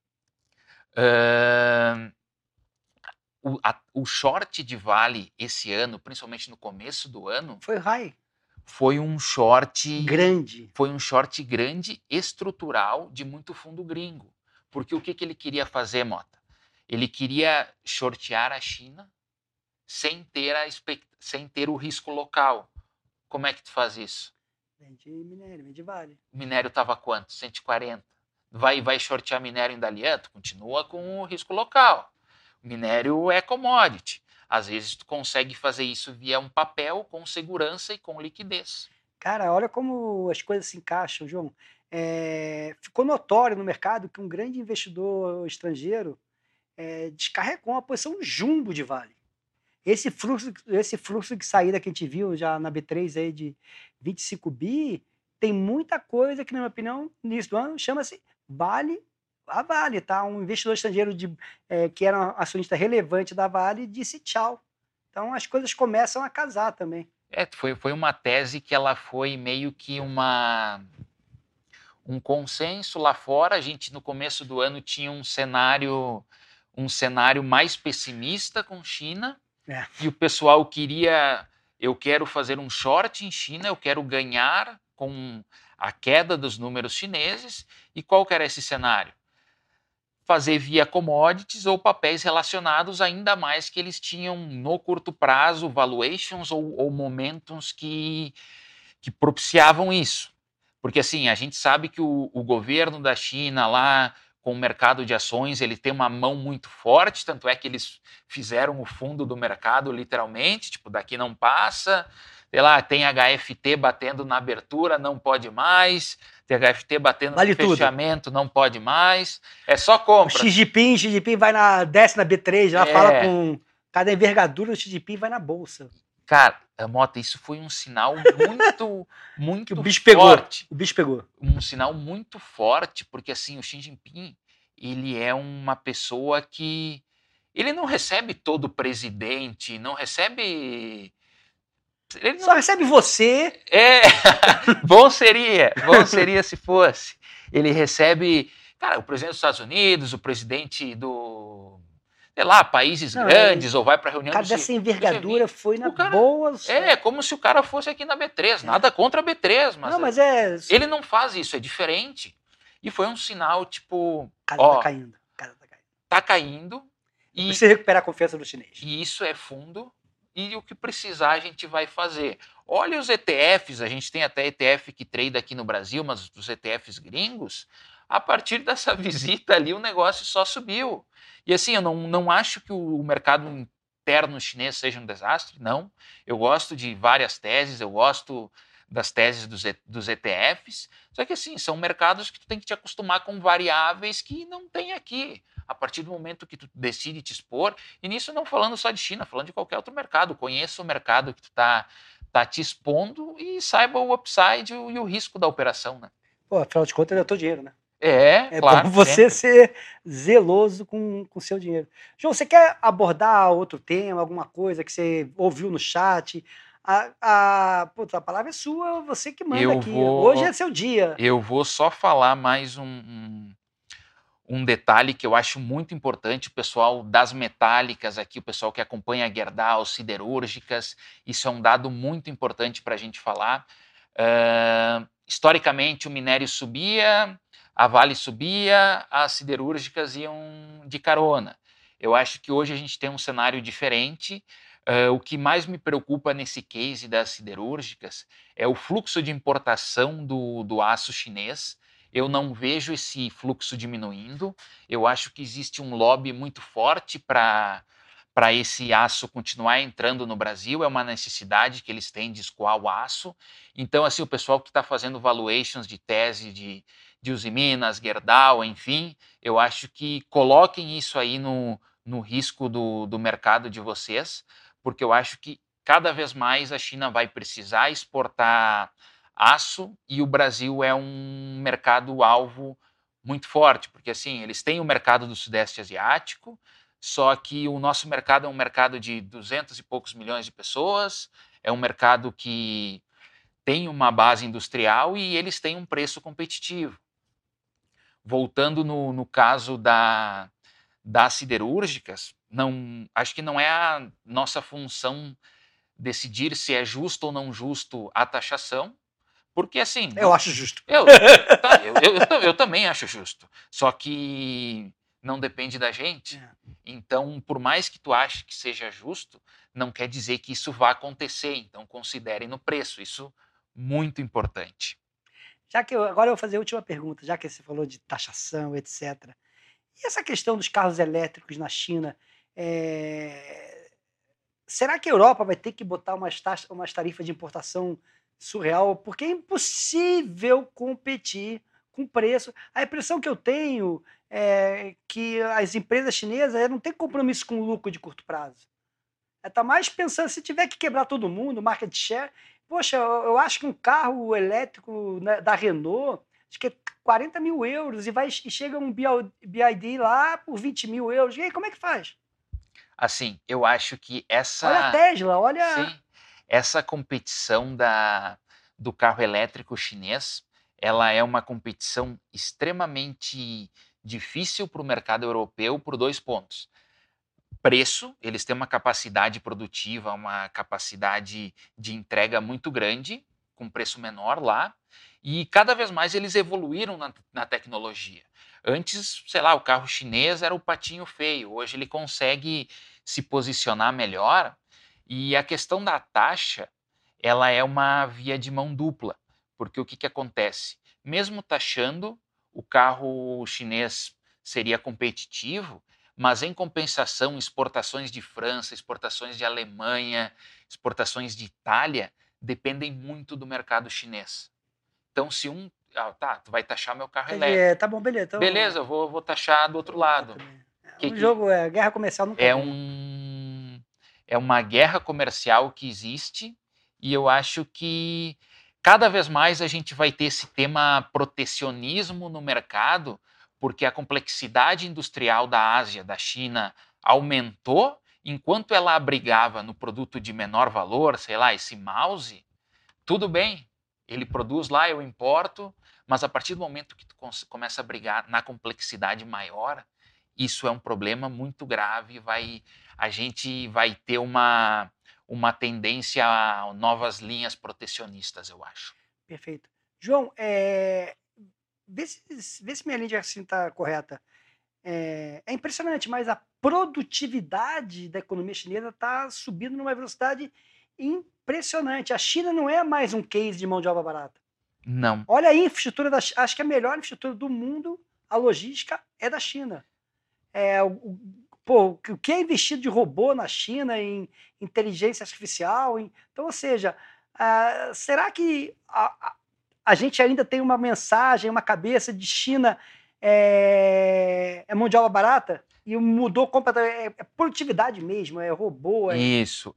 O short de Vale esse ano, principalmente no começo do ano, Foi high. foi um short Grande. Foi um short grande, estrutural, de muito fundo gringo. Porque o que ele queria fazer, Mota? Ele queria shortear a China sem ter o risco local. Como é que tu faz isso? Vende minério, vende Vale. O minério estava quanto? 140. Vai shortear minério em Dalian? Tu continua com o risco local. O minério é commodity. Às vezes tu consegue fazer isso via um papel com segurança e com liquidez. Cara, olha como as coisas se encaixam, João. Ficou notório no mercado que um grande investidor estrangeiro descarregou uma posição jumbo de Vale. Esse fluxo de saída que a gente viu já na B3 aí de 25 bi, tem muita coisa que, na minha opinião, no início do ano, chama-se Vale a Vale, tá? Um investidor estrangeiro que era um acionista relevante da Vale disse tchau. Então as coisas começam a casar também. Foi uma tese que ela foi meio que um consenso lá fora. A gente, no começo do ano, tinha um cenário mais pessimista com China, e o pessoal eu quero fazer um short em China, eu quero ganhar com a queda dos números chineses. E qual que era esse cenário? Fazer via commodities ou papéis relacionados, ainda mais que eles tinham no curto prazo valuations ou momentums que propiciavam isso. Porque assim, a gente sabe que o governo da China lá, com o mercado de ações, ele tem uma mão muito forte, tanto é que eles fizeram o fundo do mercado literalmente, tipo, daqui não passa. Sei lá, tem HFT batendo na abertura, não pode mais. Tem HFT batendo no fechamento, não pode mais. É só compra. O Xi Jinping desce na B3, já fala com cada envergadura, o Xi Jinping vai na bolsa. Cara, Mota, isso foi um sinal muito o bicho forte. O bicho pegou. Um sinal muito forte, porque assim, o Xi Jinping, ele é uma pessoa que ele não recebe todo presidente, não recebe... Só recebe você. Bom seria se fosse. Ele recebe, cara, o presidente dos Estados Unidos, o presidente sei lá, países grandes, ou vai para reunião... Cara, dessa envergadura foi na boa... como se o cara fosse aqui na B3, nada contra a B3, mas... Ele não faz isso, é diferente. E foi um sinal, tipo... Tá caindo. Tá caindo. E precisa recuperar a confiança do chinês. E isso é fundo. E o que precisar a gente vai fazer. Olha os ETFs, a gente tem até ETF que trade aqui no Brasil, mas os ETFs gringos, A partir dessa visita ali, o negócio só subiu. E assim, eu não acho que o mercado interno chinês seja um desastre, não. Eu gosto de várias teses, eu gosto das teses dos ETFs, só que assim, são mercados que tu tem que te acostumar com variáveis que não tem aqui. A partir do momento que tu decide te expor, e nisso não falando só de China, falando de qualquer outro mercado, conheça o mercado que tu tá te expondo e saiba o upside e o risco da operação, né? Pô, afinal de contas, é o teu dinheiro, né? É Bom você sempre. ser zeloso com o seu dinheiro. João, você quer abordar outro tema, alguma coisa que você ouviu no chat? Putz, a palavra é sua, você que manda aqui. Hoje é seu dia. Eu vou só falar mais um detalhe que eu acho muito importante, o pessoal das metálicas aqui, o pessoal que acompanha a Gerdau, siderúrgicas, isso é um dado muito importante para a gente falar. Historicamente, o minério subia, a Vale subia, as siderúrgicas iam de carona. Eu acho que hoje a gente tem um cenário diferente. O que mais me preocupa nesse case das siderúrgicas é o fluxo de importação do aço chinês. Eu não vejo esse fluxo diminuindo. Eu acho que existe um lobby muito forte para esse aço continuar entrando no Brasil. É uma necessidade que eles têm de escoar o aço. Então, assim, o pessoal que está fazendo valuations de tese de Usiminas, Gerdau, enfim, eu acho que coloquem isso aí no risco do mercado de vocês, porque eu acho que cada vez mais a China vai precisar exportar aço e o Brasil é um mercado-alvo muito forte, porque assim, eles têm o mercado do Sudeste Asiático, só que o nosso mercado é um mercado de 200 e poucos milhões de pessoas, é um mercado que tem uma base industrial e eles têm um preço competitivo. Voltando no caso das siderúrgicas, acho que não é a nossa função decidir se é justo ou não justo a taxação, porque assim... Eu acho justo. Eu também acho justo, só que não depende da gente. Então, por mais que tu ache que seja justo, não quer dizer que isso vá acontecer, então considerem no preço, isso muito importante. Agora eu vou fazer a última pergunta, já que você falou de taxação, etc. E essa questão dos carros elétricos na China, será que a Europa vai ter que botar umas tarifas de importação surreal? Porque é impossível competir com preço. A impressão que eu tenho é que as empresas chinesas não têm compromisso com o lucro de curto prazo. Está mais pensando, se tiver que quebrar todo mundo, market share. Poxa, eu acho que um carro elétrico, né, da Renault, acho que é 40 mil euros e chega um BYD lá por 20 mil euros. E aí, como é que faz? Assim, eu acho que Olha a Tesla, olha... Sim, essa competição do carro elétrico chinês, ela é uma competição extremamente difícil para o mercado europeu por 2 pontos. Preço, eles têm uma capacidade produtiva, uma capacidade de entrega muito grande, com preço menor lá, e cada vez mais eles evoluíram na tecnologia. Antes, sei lá, o carro chinês era o patinho feio, hoje ele consegue se posicionar melhor, e a questão da taxa, ela é uma via de mão dupla, porque o que acontece? Mesmo taxando, o carro chinês seria competitivo, mas em compensação, exportações de França, exportações de Alemanha, exportações de Itália dependem muito do mercado chinês. Então, se tu vai taxar meu carro elétrico. Tá bom, beleza. Então... Beleza, eu vou taxar do outro lado. Jogo guerra comercial nunca é uma guerra comercial que existe e eu acho que cada vez mais a gente vai ter esse tema protecionismo no mercado, porque a complexidade industrial da Ásia, da China, aumentou, enquanto ela abrigava no produto de menor valor, sei lá, esse mouse, tudo bem, ele produz lá, eu importo, mas a partir do momento que tu começa a brigar na complexidade maior, isso é um problema muito grave, a gente vai ter uma tendência a novas linhas protecionistas, eu acho. Perfeito. João, vê se minha linha de raciocínio está correta. É impressionante, mas a produtividade da economia chinesa está subindo numa velocidade impressionante. A China não é mais um case de mão de obra barata. Não. Olha aí a infraestrutura acho que a melhor infraestrutura do mundo, a logística, é da China. O que é investido de robô na China, em inteligência artificial? Então, ou seja, será que a gente ainda tem uma mensagem, uma cabeça de China é mão de obra barata? E mudou completamente, é produtividade mesmo, é robô. Isso.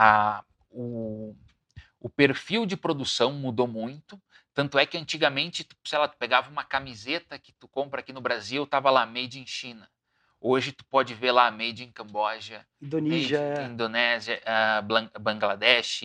O perfil de produção mudou muito. Tanto é que antigamente, sei lá, tu pegava uma camiseta que tu compra aqui no Brasil, estava lá, made in China. Hoje tu pode ver lá, made in Camboja, Indonésia, made in Indonésia, Bangladesh,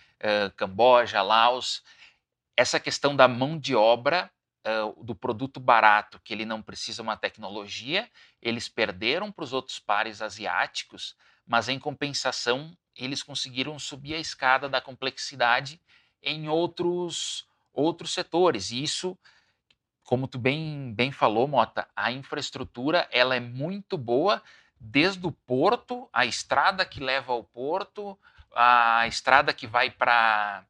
Camboja, Laos. Essa questão da mão de obra, do produto barato, que ele não precisa uma tecnologia, eles perderam para os outros pares asiáticos, mas em compensação eles conseguiram subir a escada da complexidade em outros setores. E isso, como tu bem falou, Mota, a infraestrutura ela é muito boa, desde o porto, a estrada que leva ao porto, a estrada que vai para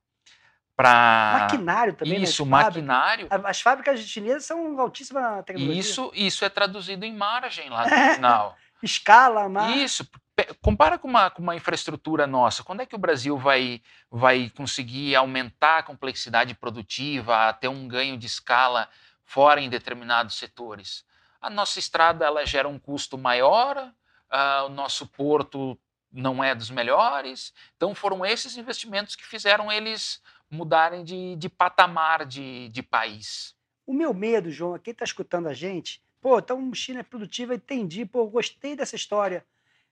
maquinário também, isso, né? maquinário. As fábricas chinesas são altíssima tecnologia. Isso é traduzido em margem lá no final. Escala, margem. Isso. Compara com uma infraestrutura nossa. Quando é que o Brasil vai conseguir aumentar a complexidade produtiva, ter um ganho de escala fora em determinados setores? A nossa estrada ela gera um custo maior, o nosso porto não é dos melhores. Então foram esses investimentos que fizeram eles mudarem de patamar de país. O meu medo, João, quem está escutando a gente, então China é produtiva, entendi, gostei dessa história.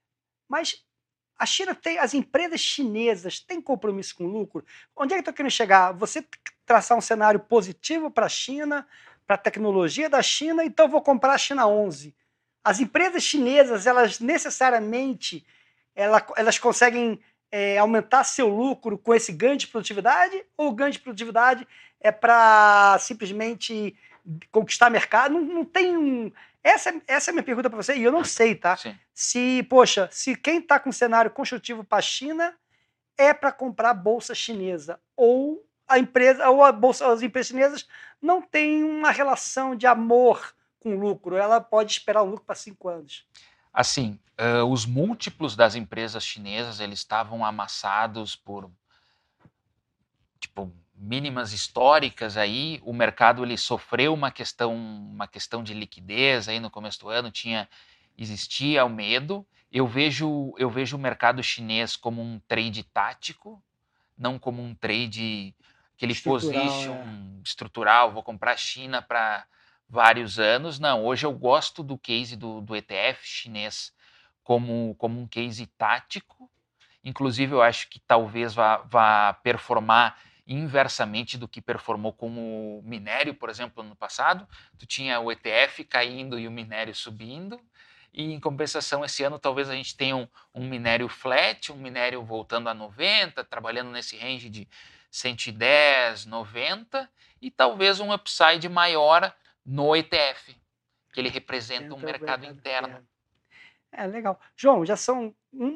Mas a China as empresas chinesas têm compromisso com lucro? Onde é que eu estou querendo chegar? Você traçar um cenário positivo para a China, para a tecnologia da China, então eu vou comprar a China 11. As empresas chinesas, elas necessariamente, elas conseguem aumentar seu lucro com esse ganho de produtividade, ou o ganho de produtividade é para simplesmente conquistar mercado? Não tem Essa é a minha pergunta para você, e eu não sei, tá? Sim. Se quem está com cenário construtivo para a China é para comprar bolsa chinesa, ou as empresas chinesas não têm uma relação de amor com lucro, ela pode esperar o lucro para 5 anos. Assim, os múltiplos das empresas chinesas, eles estavam amassados por mínimas históricas aí. O mercado ele sofreu uma questão de liquidez aí no começo do ano, existia o medo. Eu vejo o mercado chinês como um trade tático, não como um trade, aquele position estrutural, vou comprar China para vários anos. Não, hoje eu gosto do case do ETF chinês como um case tático. Inclusive, eu acho que talvez vá performar inversamente do que performou com o minério, por exemplo, no passado. Tu tinha o ETF caindo e o minério subindo. E, em compensação, esse ano talvez a gente tenha um minério flat, um minério voltando a 90, trabalhando nesse range de 110, 90, e talvez um upside maior no ETF, que ele representa um mercado interno. Legal. João, já são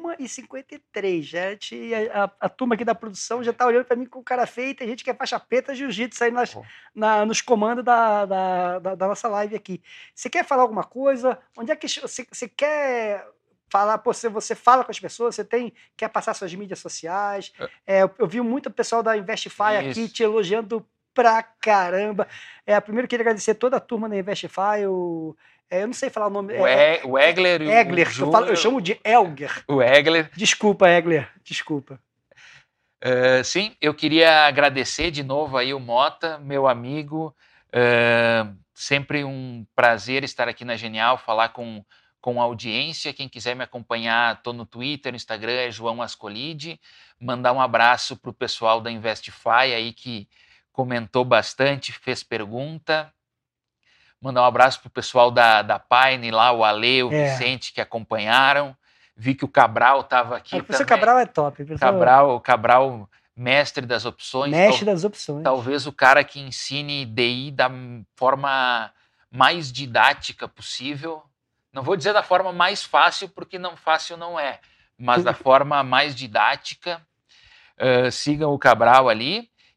1h53. A turma aqui da produção já está olhando para mim com cara feia. Tem gente que é faixa preta, jiu-jitsu aí nos comandos da nossa live aqui. Você quer falar alguma coisa? Onde é que você quer falar? Você fala com as pessoas? Quer passar suas mídias sociais? Eu vi muito pessoal da Investify aqui te elogiando pra caramba. Primeiro queria agradecer toda a turma da Investify. Eu não sei falar o nome. O Egler e Egler, o Júnior, eu chamo de Elger. O Egler. Desculpa, Egler. Desculpa. Sim, eu queria agradecer de novo aí o Mota, meu amigo. Sempre um prazer estar aqui na Genial, falar com a audiência. Quem quiser me acompanhar, estou no Twitter, no Instagram, é João Ascolide. Mandar um abraço para o pessoal da Investify aí que comentou bastante, fez pergunta. Mandar um abraço para o pessoal da Pine lá, o Ale, o Vicente, que acompanharam. Vi que o Cabral estava aqui também. O Cabral é top. Cabral, mestre das opções. Mestre das opções. Talvez o cara que ensine DI da forma mais didática possível. Não vou dizer da forma mais fácil, porque fácil não é. Mas da forma mais didática. Sigam o Cabral ali.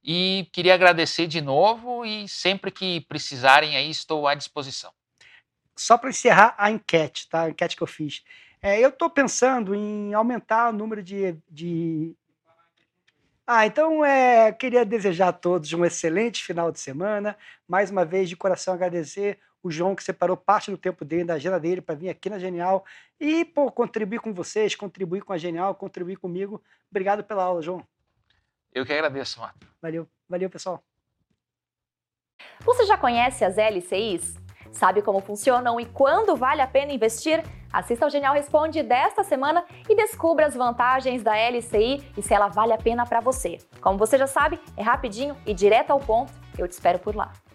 E queria agradecer de novo e sempre que precisarem aí estou à disposição. Só para encerrar a enquete, tá? A enquete que eu fiz. Eu estou pensando em aumentar o número de... Então, queria desejar a todos um excelente final de semana. Mais uma vez, de coração, agradecer o João, que separou parte do tempo dele, da agenda dele, para vir aqui na Genial e, contribuir com vocês, contribuir com a Genial, contribuir comigo. Obrigado pela aula, João. Eu que agradeço, Marco. Valeu, pessoal. Você já conhece as LCIs? Sabe como funcionam e quando vale a pena investir? Assista ao Genial Responde desta semana e descubra as vantagens da LCI e se ela vale a pena para você. Como você já sabe, é rapidinho e direto ao ponto. Eu te espero por lá.